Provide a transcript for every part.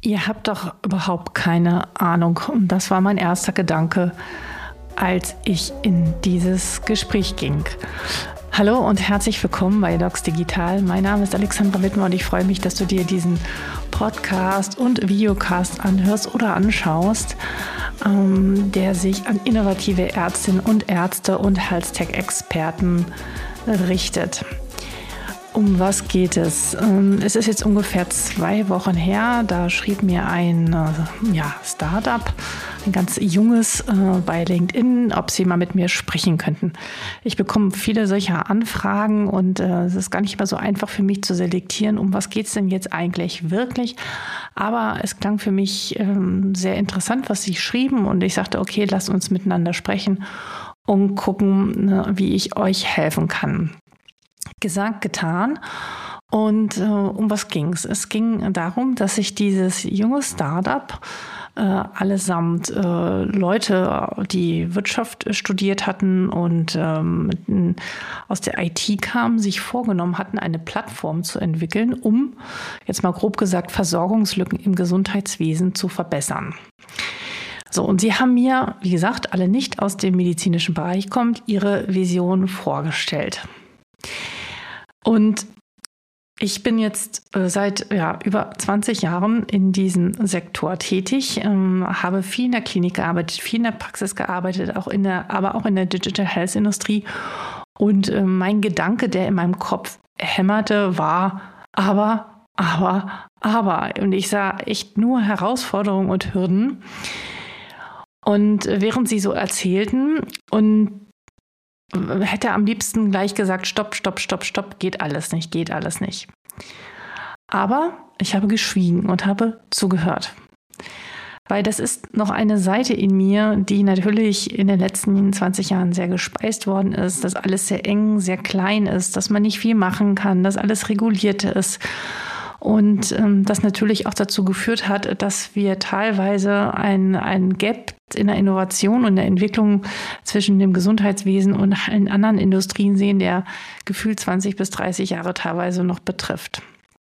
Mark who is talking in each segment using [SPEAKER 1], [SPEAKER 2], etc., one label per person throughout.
[SPEAKER 1] Ihr habt doch überhaupt keine Ahnung. Und das war mein erster Gedanke, als ich in dieses Gespräch ging. Hallo und herzlich willkommen bei Docs Digital. Mein Name ist Alexandra Wittmer und ich freue mich, dass du dir diesen Podcast und Videocast anhörst oder anschaust, der sich an innovative Ärztinnen und Ärzte und Health-Tech-Experten richtet. Um was geht es? Es ist jetzt ungefähr 2 Wochen her, da schrieb mir ein Startup, ein ganz junges, bei LinkedIn, ob sie mal mit mir sprechen könnten. Ich bekomme viele solcher Anfragen und es ist gar nicht mehr so einfach für mich zu selektieren, um was geht es denn jetzt eigentlich wirklich. Aber es klang für mich sehr interessant, was sie schrieben und ich sagte, okay, lasst uns miteinander sprechen und gucken, wie ich euch helfen kann. Gesagt, getan. Und um was ging es? Es ging darum, dass sich dieses junge Startup allesamt Leute, die Wirtschaft studiert hatten und aus der IT kamen, sich vorgenommen hatten, eine Plattform zu entwickeln, um, jetzt mal grob gesagt, Versorgungslücken im Gesundheitswesen zu verbessern. So, und sie haben mir, wie gesagt, alle nicht aus dem medizinischen Bereich kommt, ihre Vision vorgestellt. Und ich bin jetzt seit über 20 Jahren in diesem Sektor tätig, habe viel in der Klinik gearbeitet, viel in der Praxis gearbeitet, aber auch in der Digital Health Industrie. Und mein Gedanke, der in meinem Kopf hämmerte, war aber. Und ich sah echt nur Herausforderungen und Hürden. Und während sie so erzählten und hätte am liebsten gleich gesagt, stopp, geht alles nicht. Aber ich habe geschwiegen und habe zugehört. Weil das ist noch eine Seite in mir, die natürlich in den letzten 20 Jahren sehr gespeist worden ist, dass alles sehr eng, sehr klein ist, dass man nicht viel machen kann, dass alles reguliert ist. Und das natürlich auch dazu geführt hat, dass wir teilweise ein Gap in der Innovation und der Entwicklung zwischen dem Gesundheitswesen und allen anderen Industrien sehen, der gefühlt 20 bis 30 Jahre teilweise noch betrifft.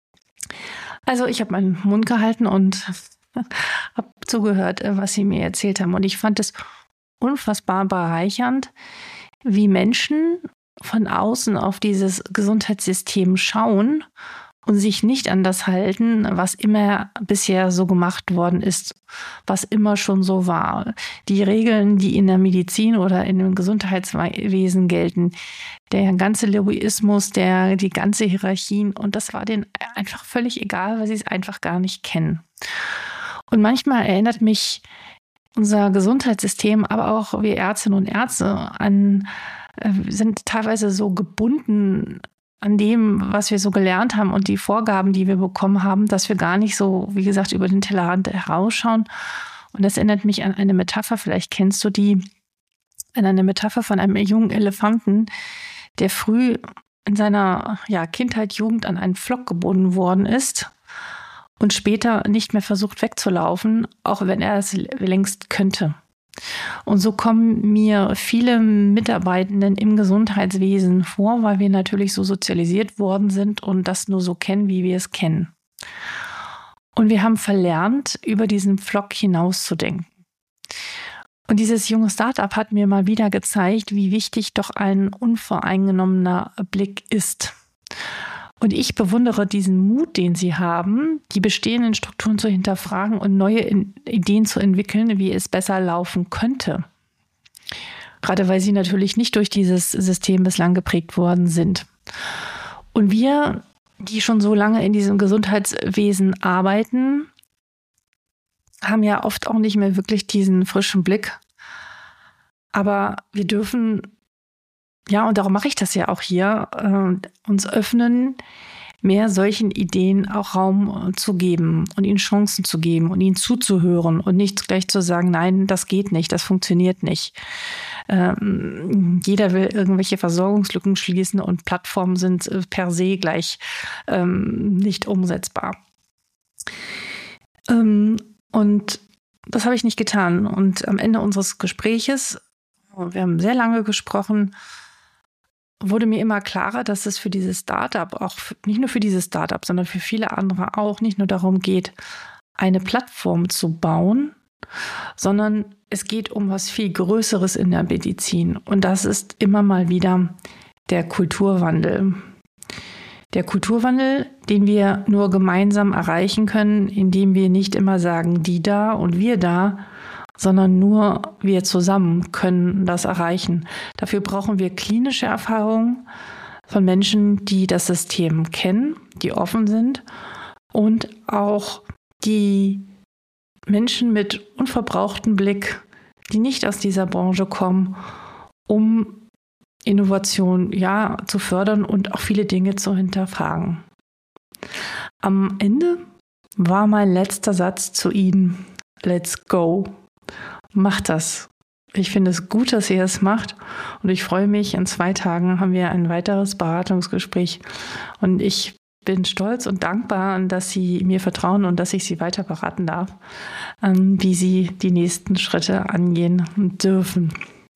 [SPEAKER 1] Also ich habe meinen Mund gehalten und habe zugehört, was sie mir erzählt haben. Und ich fand es unfassbar bereichernd, wie Menschen von außen auf dieses Gesundheitssystem schauen und sich nicht an das halten, was immer bisher so gemacht worden ist, was immer schon so war. Die Regeln, die in der Medizin oder in dem Gesundheitswesen gelten, der ganze Lobbyismus, die ganze Hierarchien, und das war denen einfach völlig egal, weil sie es einfach gar nicht kennen. Und manchmal erinnert mich unser Gesundheitssystem, aber auch wir Ärztinnen und Ärzte sind teilweise so gebunden an dem, was wir so gelernt haben und die Vorgaben, die wir bekommen haben, dass wir gar nicht so, wie gesagt, über den Tellerrand herausschauen. Und das erinnert mich an eine Metapher, vielleicht kennst du die, an eine Metapher von einem jungen Elefanten, der früh in seiner Kindheit, Jugend an einen Pflock gebunden worden ist und später nicht mehr versucht wegzulaufen, auch wenn er es längst könnte. Und so kommen mir viele Mitarbeitenden im Gesundheitswesen vor, weil wir natürlich so sozialisiert worden sind und das nur so kennen, wie wir es kennen. Und wir haben verlernt, über diesen Pflock hinauszudenken. Und dieses junge Startup hat mir mal wieder gezeigt, wie wichtig doch ein unvoreingenommener Blick ist. Und ich bewundere diesen Mut, den sie haben, die bestehenden Strukturen zu hinterfragen und neue Ideen zu entwickeln, wie es besser laufen könnte. Gerade weil sie natürlich nicht durch dieses System bislang geprägt worden sind. Und wir, die schon so lange in diesem Gesundheitswesen arbeiten, haben ja oft auch nicht mehr wirklich diesen frischen Blick. Aber wir dürfen, und darum mache ich das ja auch hier, uns öffnen, mehr solchen Ideen auch Raum zu geben und ihnen Chancen zu geben und ihnen zuzuhören und nicht gleich zu sagen, nein, das geht nicht, das funktioniert nicht. Jeder will irgendwelche Versorgungslücken schließen und Plattformen sind per se gleich nicht umsetzbar. Und das habe ich nicht getan. Und am Ende unseres Gespräches, wir haben sehr lange gesprochen, wurde mir immer klarer, dass es für dieses Startup, auch nicht nur für dieses Startup, sondern für viele andere auch nicht nur darum geht, eine Plattform zu bauen, sondern es geht um was viel Größeres in der Medizin. Und das ist immer mal wieder der Kulturwandel. Der Kulturwandel, den wir nur gemeinsam erreichen können, indem wir nicht immer sagen, die da und wir da, sondern nur wir zusammen können das erreichen. Dafür brauchen wir klinische Erfahrungen von Menschen, die das System kennen, die offen sind und auch die Menschen mit unverbrauchtem Blick, die nicht aus dieser Branche kommen, um Innovation zu fördern und auch viele Dinge zu hinterfragen. Am Ende war mein letzter Satz zu Ihnen: Let's go. Macht das. Ich finde es gut, dass ihr es macht und ich freue mich. In 2 Tagen haben wir ein weiteres Beratungsgespräch und ich bin stolz und dankbar, dass Sie mir vertrauen und dass ich Sie weiter beraten darf, wie Sie die nächsten Schritte angehen dürfen.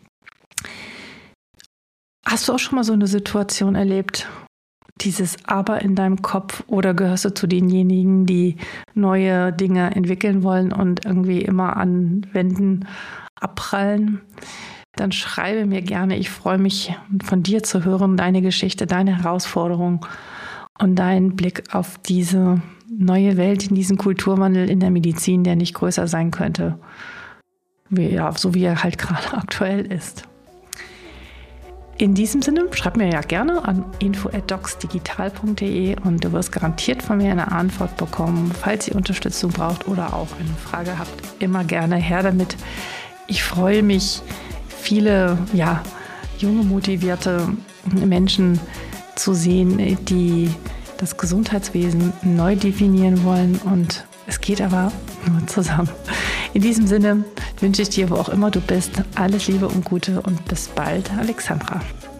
[SPEAKER 1] Hast du auch schon mal so eine Situation erlebt, dieses Aber in deinem Kopf, oder gehörst du zu denjenigen, die neue Dinge entwickeln wollen und irgendwie immer an Wänden abprallen? Dann schreibe mir gerne. Ich freue mich, von dir zu hören, deine Geschichte, deine Herausforderung und deinen Blick auf diese neue Welt, in diesen Kulturwandel in der Medizin, der nicht größer sein könnte, so wie er halt gerade aktuell ist. In diesem Sinne, schreib mir ja gerne an info@docsdigital.de und du wirst garantiert von mir eine Antwort bekommen. Falls ihr Unterstützung braucht oder auch eine Frage habt, immer gerne her damit. Ich freue mich, viele junge, motivierte Menschen zu sehen, die das Gesundheitswesen neu definieren wollen, und es geht aber nur zusammen. In diesem Sinne wünsche ich dir, wo auch immer du bist, alles Liebe und Gute und bis bald, Alexandra.